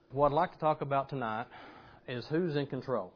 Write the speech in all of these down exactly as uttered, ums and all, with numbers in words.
What I'd like to talk about tonight is who's in control.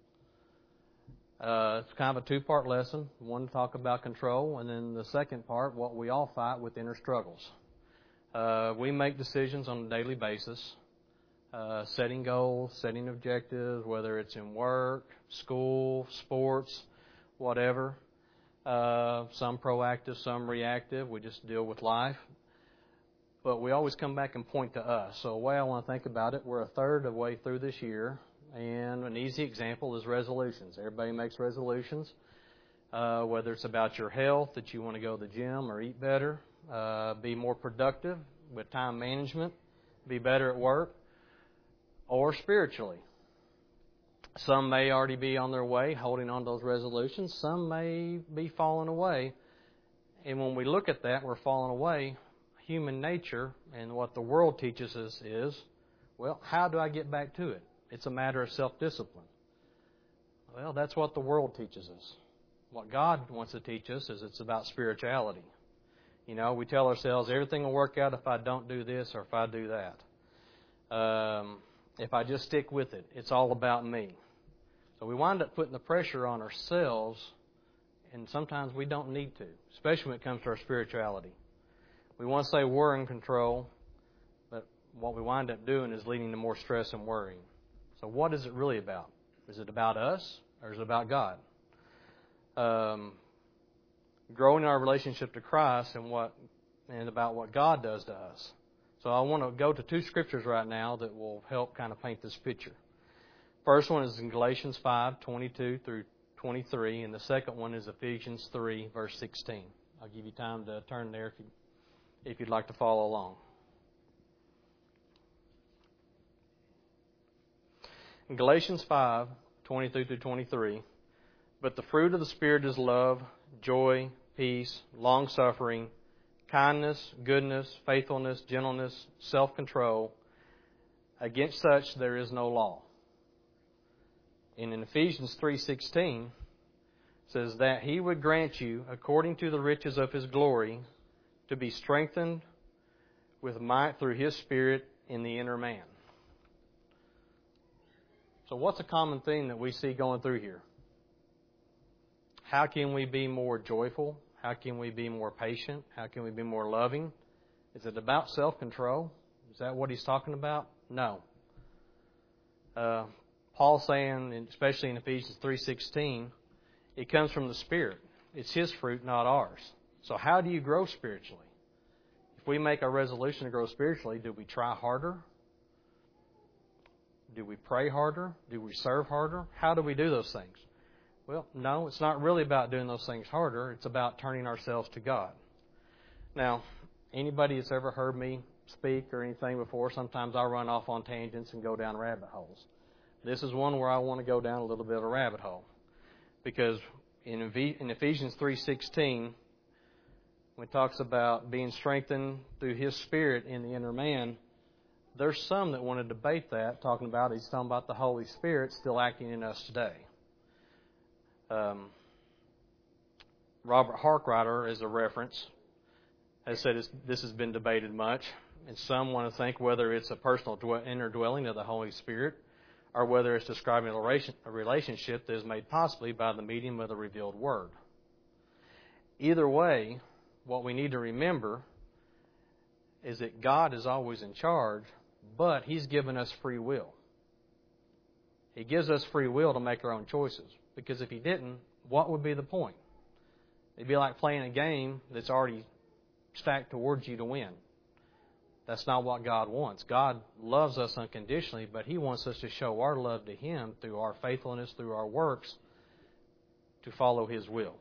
Uh, it's kind of a two-part lesson. One, to talk about control, and then the second part, what we all fight with inner struggles. Uh, we make decisions on a daily basis, uh, setting goals, setting objectives, whether it's in work, school, sports, whatever. Uh, some proactive, some reactive. We just deal with life. But we always come back and point to us. So the way I want to think about it, we're a third of the way through this year. And an easy example is resolutions. Everybody makes resolutions, uh, whether it's about your health, that you want to go to the gym or eat better, uh, be more productive with time management, be better at work, or spiritually. Some may already be on their way, holding on to those resolutions. Some may be falling away. And when we look at that, we're falling away. Human nature and what the world teaches us is, well, how do I get back to it? It's a matter of self-discipline. Well, that's what the world teaches us. What God wants to teach us is it's about spirituality. You know, we tell ourselves everything will work out if I don't do this or if I do that. Um, if I just stick with it, it's all about me. So we wind up putting the pressure on ourselves, and sometimes we don't need to, especially when it comes to our spirituality. We want to say we're in control, but what we wind up doing is leading to more stress and worrying. So what is it really about? Is it about us or is it about God? Um, growing our relationship to Christ and what and about what God does to us. So I want to go to two scriptures right now that will help kind of paint this picture. First one is in Galatians five, twenty-two through twenty-three, and the second one is Ephesians three, verse sixteen. I'll give you time to turn there if you if you'd like to follow along. In Galatians five, twenty-two through twenty-three, but the fruit of the Spirit is love, joy, peace, long-suffering, kindness, goodness, faithfulness, gentleness, self-control. Against such there is no law. And in Ephesians three sixteen, it says that He would grant you, according to the riches of His glory, to be strengthened with might through His Spirit in the inner man. So what's a common theme that we see going through here? How can we be more joyful? How can we be more patient? How can we be more loving? Is it about self-control? Is that what he's talking about? No. Uh, Paul's saying, especially in Ephesians three sixteen, it comes from the Spirit. It's His fruit, not ours. So how do you grow spiritually? If we make a resolution to grow spiritually, do we try harder? Do we pray harder? Do we serve harder? How do we do those things? Well, no, it's not really about doing those things harder. It's about turning ourselves to God. Now, anybody that's ever heard me speak or anything before, sometimes I run off on tangents and go down rabbit holes. This is one where I want to go down a little bit of a rabbit hole. Because in Ephesians three sixteen, when it talks about being strengthened through His Spirit in the inner man, there's some that want to debate that, talking about, he's talking about the Holy Spirit still acting in us today. Um, Robert Harkrider, as a reference, has said this has been debated much, and some want to think whether it's a personal dwe- inner dwelling of the Holy Spirit or whether it's describing a relationship that is made possibly by the medium of the revealed Word. Either way, what we need to remember is that God is always in charge, but He's given us free will. He gives us free will to make our own choices. Because if He didn't, what would be the point? It'd be like playing a game that's already stacked towards you to win. That's not what God wants. God loves us unconditionally, but He wants us to show our love to Him through our faithfulness, through our works, to follow His will.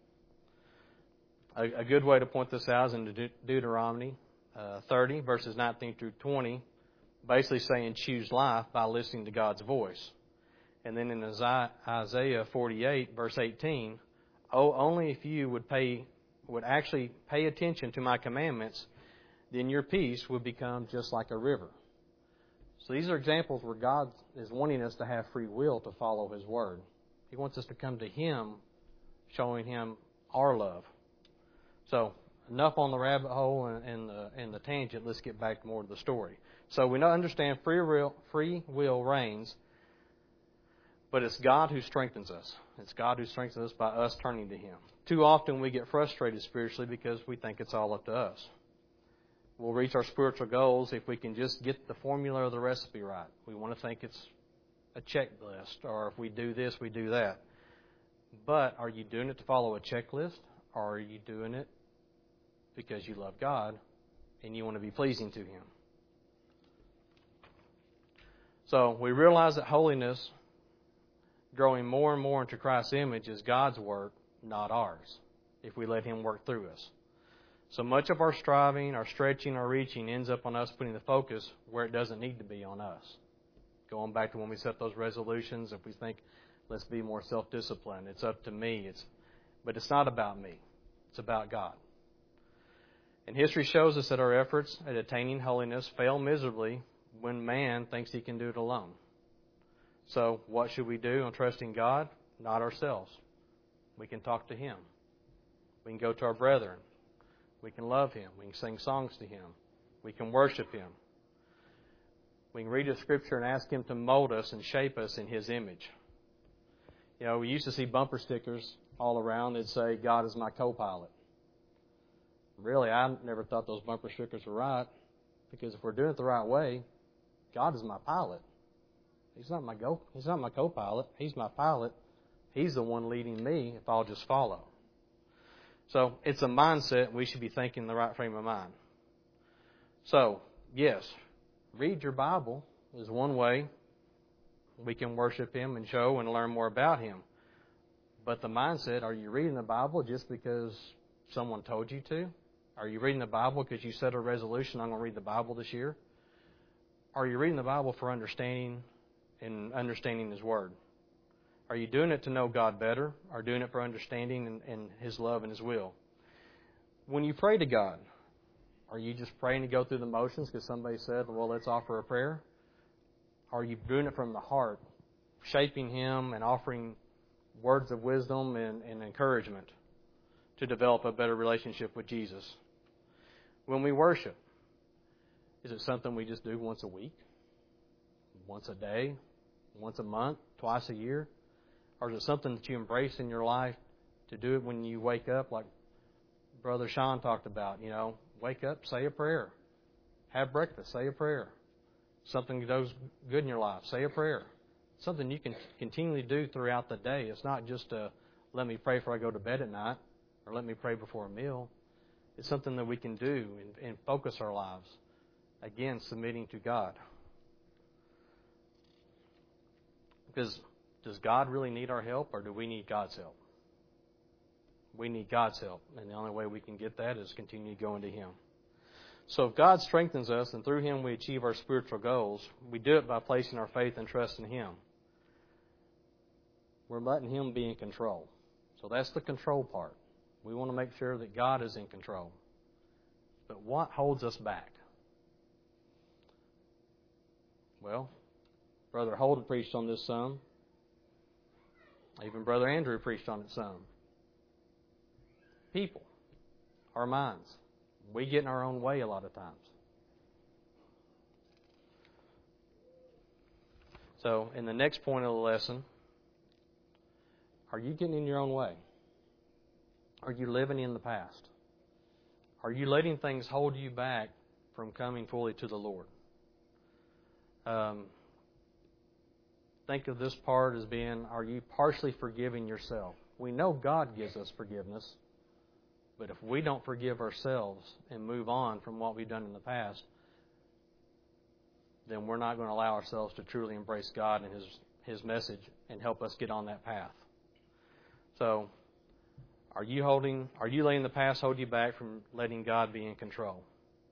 A, a good way to point this out is in De- Deuteronomy uh, thirty, verses nineteen through twenty, basically saying choose life by listening to God's voice. And then in Isaiah forty-eight, verse eighteen, oh, only if you would pay, would actually pay attention to my commandments, then your peace would become just like a river. So these are examples where God is wanting us to have free will to follow His Word. He wants us to come to Him, showing Him our love. So enough on the rabbit hole and, and, the, and the tangent. Let's get back more to the story. So we understand free will, free will reigns, but it's God who strengthens us. It's God who strengthens us by us turning to Him. Too often we get frustrated spiritually because we think it's all up to us. We'll reach our spiritual goals if we can just get the formula or the recipe right. We want to think it's a checklist, or if we do this, we do that. But are you doing it to follow a checklist, or are you doing it because you love God and you want to be pleasing to Him? So we realize that holiness, growing more and more into Christ's image, is God's work, not ours, if we let Him work through us. So much of our striving, our stretching, our reaching ends up on us putting the focus where it doesn't need to be on us. Going back to when we set those resolutions, if we think, let's be more self-disciplined, it's up to me. It's, but it's not about me. It's about God. And history shows us that our efforts at attaining holiness fail miserably when man thinks he can do it alone. So what should we do on trusting God? Not ourselves. We can talk to Him. We can go to our brethren. We can love Him. We can sing songs to Him. We can worship Him. We can read the Scripture and ask Him to mold us and shape us in His image. You know, we used to see bumper stickers all around that say, God is my co-pilot. Really, I never thought those bumper stickers were right, because if we're doing it the right way, God is my pilot. He's not my go. He's not my co-pilot. He's my pilot. He's the one leading me if I'll just follow. So it's a mindset. We should be thinking in the right frame of mind. So, yes, read your Bible is one way we can worship Him and show and learn more about Him. But the mindset, are you reading the Bible just because someone told you to? Are you reading the Bible because you set a resolution, I'm going to read the Bible this year? Are you reading the Bible for understanding and understanding His Word? Are you doing it to know God better, or doing it for understanding and, and His love and His will? When you pray to God, are you just praying to go through the motions because somebody said, well, let's offer a prayer? Are you doing it from the heart, shaping Him and offering words of wisdom and, and encouragement to develop a better relationship with Jesus? When we worship, is it something we just do once a week, once a day, once a month, twice a year? Or is it something that you embrace in your life to do it when you wake up, like Brother Sean talked about? You know, wake up, say a prayer. Have breakfast, say a prayer. Something that goes good in your life, say a prayer. Something you can continually do throughout the day. It's not just a, let me pray before I go to bed at night, or let me pray before a meal. It's something that we can do and, and focus our lives. Again, submitting to God. Because does God really need our help, or do we need God's help? We need God's help, and the only way we can get that is continue going to Him. So if God strengthens us and through Him we achieve our spiritual goals, we do it by placing our faith and trust in Him. We're letting Him be in control. So that's the control part. We want to make sure that God is in control. But what holds us back? Well, Brother Holden preached on this some. Even Brother Andrew preached on it some. People. Our minds. We get in our own way a lot of times. So, in the next point of the lesson, are you getting in your own way? Are you living in the past? Are you letting things hold you back from coming fully to the Lord? Um, think of this part as being, are you partially forgiving yourself? We know God gives us forgiveness, but if we don't forgive ourselves and move on from what we've done in the past, then we're not going to allow ourselves to truly embrace God and His, His message and help us get on that path. So, are you holding, are you letting the past hold you back from letting God be in control?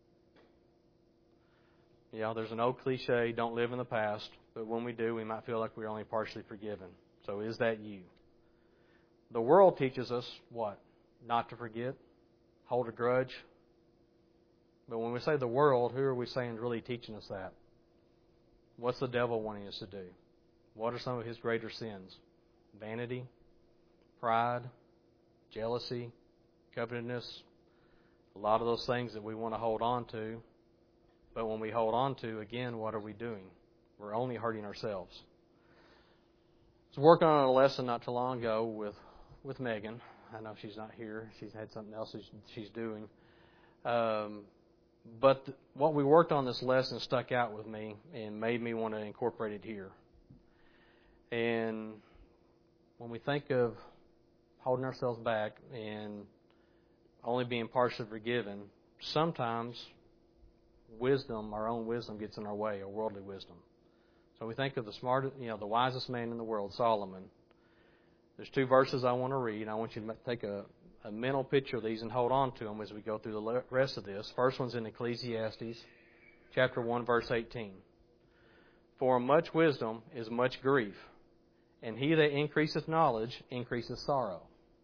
You know, there's an old cliche, don't live in the past, but when we do, we might feel like we're only partially forgiven. So is that you? The world teaches us what? Not to forget, hold a grudge. But when we say the world, who are we saying is really teaching us that? What's the devil wanting us to do? What are some of his greater sins? Vanity, pride, jealousy, covetousness, a lot of those things that we want to hold on to But when we hold on to, again, what are we doing? We're only hurting ourselves. I was working on a lesson not too long ago with, with Megan. I know she's not here. She's had something else she's doing. Um, but th- what we worked on this lesson stuck out with me and made me want to incorporate it here. And when we think of holding ourselves back and only being partially forgiven, sometimes wisdom, our own wisdom, gets in our way, or worldly wisdom. So we think of the smartest, you know, the wisest man in the world, Solomon. There's two verses I want to read. I want you to take a, a mental picture of these and hold on to them as we go through the rest of this. First one's in Ecclesiastes, chapter one, verse eighteen. For much wisdom is much grief, and he that increaseth knowledge increaseth sorrow.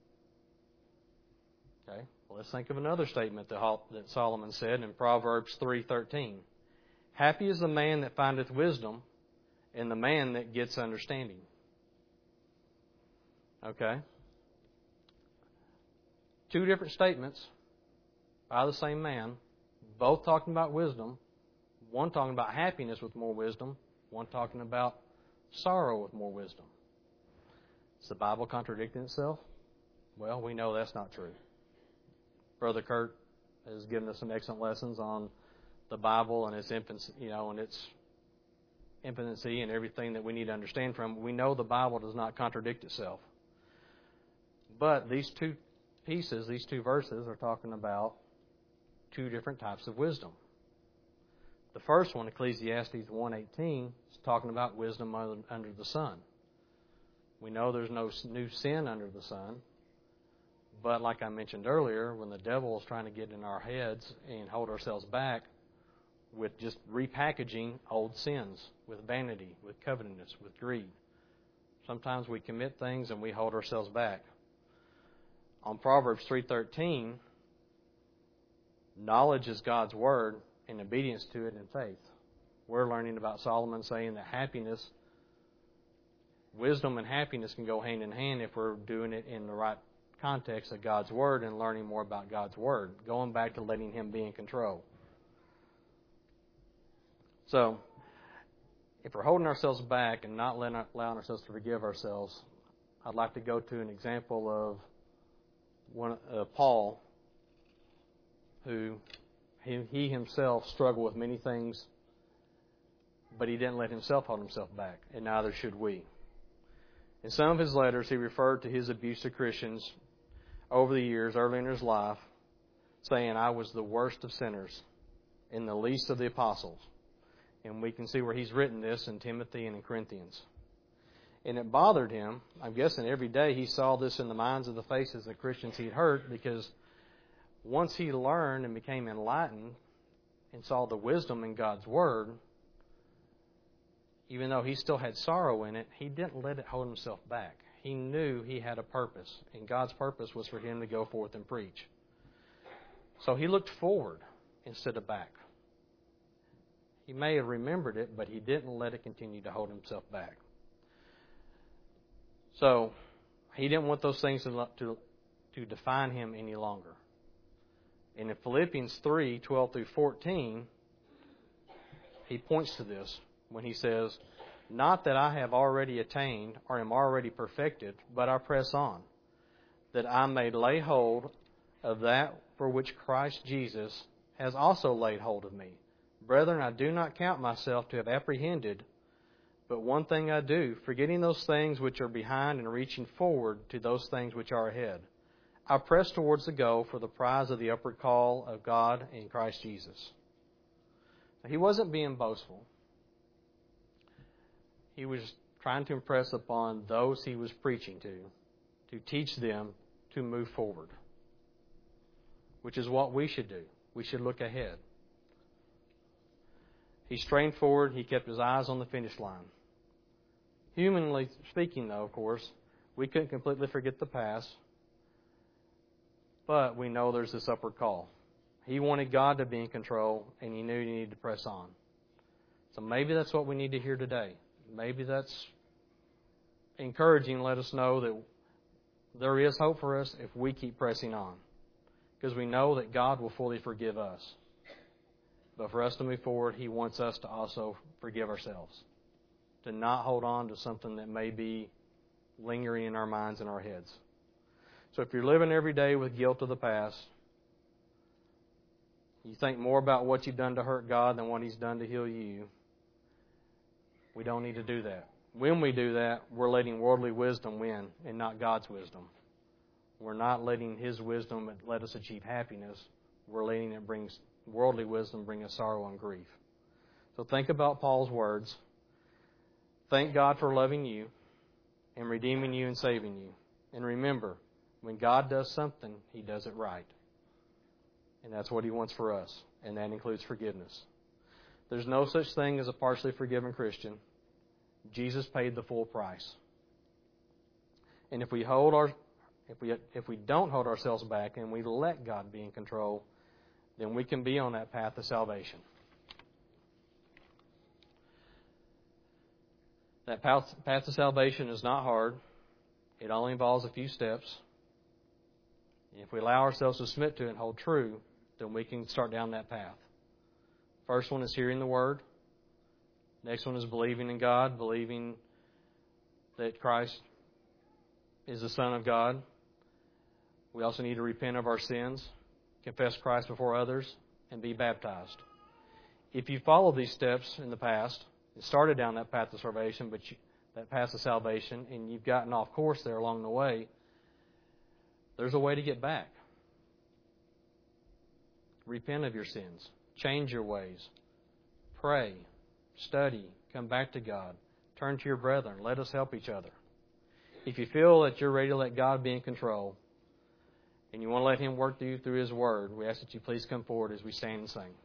Okay, well, let's think of another statement that, that Solomon said in Proverbs three thirteen. Happy is the man that findeth wisdom, and the man that gets understanding. Okay? Two different statements by the same man, both talking about wisdom. One talking about happiness with more wisdom, one talking about sorrow with more wisdom. Is the Bible contradicting itself? Well, we know that's not true. Brother Kurt has given us some excellent lessons on the Bible and its infancy, you know, and its infancy and everything that we need to understand from it. We know the Bible does not contradict itself. But these two pieces, these two verses, are talking about two different types of wisdom. The first one, Ecclesiastes one eighteen, is talking about wisdom under the sun. We know there's no new sin under the sun. But like I mentioned earlier, when the devil is trying to get in our heads and hold ourselves back with just repackaging old sins, with vanity, with covetousness, with greed. Sometimes we commit things and we hold ourselves back. On Proverbs three thirteen, knowledge is God's word and obedience to it in faith. We're learning about Solomon saying that happiness, wisdom and happiness can go hand in hand if we're doing it in the right context of God's word and learning more about God's word, going back to letting Him be in control. So, if we're holding ourselves back and not allowing ourselves to forgive ourselves, I'd like to go to an example of one, uh, Paul, who he, he himself struggled with many things, but he didn't let himself hold himself back, and neither should we. In some of his letters, he referred to his abuse to Christians over the years, early in his life, saying, I was the worst of sinners and the least of the apostles. And we can see where he's written this in Timothy and in Corinthians. And it bothered him. I'm guessing every day he saw this in the minds of the faces of Christians he'd hurt, because once he learned and became enlightened and saw the wisdom in God's Word, even though he still had sorrow in it, he didn't let it hold himself back. He knew he had a purpose, and God's purpose was for him to go forth and preach. So he looked forward instead of back. He may have remembered it, but he didn't let it continue to hold himself back. So he didn't want those things to, to, to define him any longer. And in Philippians three, twelve through fourteen, he points to this when he says, Not that I have already attained or am already perfected, but I press on, that I may lay hold of that for which Christ Jesus has also laid hold of me. Brethren, I do not count myself to have apprehended, but one thing I do, forgetting those things which are behind and reaching forward to those things which are ahead. I press towards the goal for the prize of the upward call of God in Christ Jesus. Now, he wasn't being boastful. He was trying to impress upon those he was preaching to, to teach them to move forward, which is what we should do. We should look ahead. He strained forward. He kept his eyes on the finish line. Humanly speaking, though, of course, we couldn't completely forget the past, but we know there's this upward call. He wanted God to be in control, and he knew he needed to press on. So maybe that's what we need to hear today. Maybe that's encouraging. Let us know that there is hope for us if we keep pressing on, because we know that God will fully forgive us. But for us to move forward, He wants us to also forgive ourselves, to not hold on to something that may be lingering in our minds and our heads. So if you're living every day with guilt of the past, you think more about what you've done to hurt God than what He's done to heal you, we don't need to do that. When we do that, we're letting worldly wisdom win and not God's wisdom. We're not letting His wisdom let us achieve happiness. We're letting it bring worldly wisdom bring us sorrow and grief. So think about Paul's words. Thank God for loving you and redeeming you and saving you. And remember, when God does something, He does it right. And that's what He wants for us. And that includes forgiveness. There's no such thing as a partially forgiven Christian. Jesus paid the full price. And if we hold our if we if we don't hold ourselves back and we let God be in control, then we can be on that path to salvation. That path, path to salvation is not hard. It only involves a few steps. If we allow ourselves to submit to it and hold true, then we can start down that path. First one is hearing the Word. Next one is believing in God, believing that Christ is the Son of God. We also need to repent of our sins, confess Christ before others, and be baptized. If you follow these steps in the past, you started down that path to salvation, but you, that path to salvation, and you've gotten off course there along the way, there's a way to get back. Repent of your sins. Change your ways. Pray. Study. Come back to God. Turn to your brethren. Let us help each other. If you feel that you're ready to let God be in control and you want to let Him work through you through His Word, we ask that you please come forward as we stand and sing.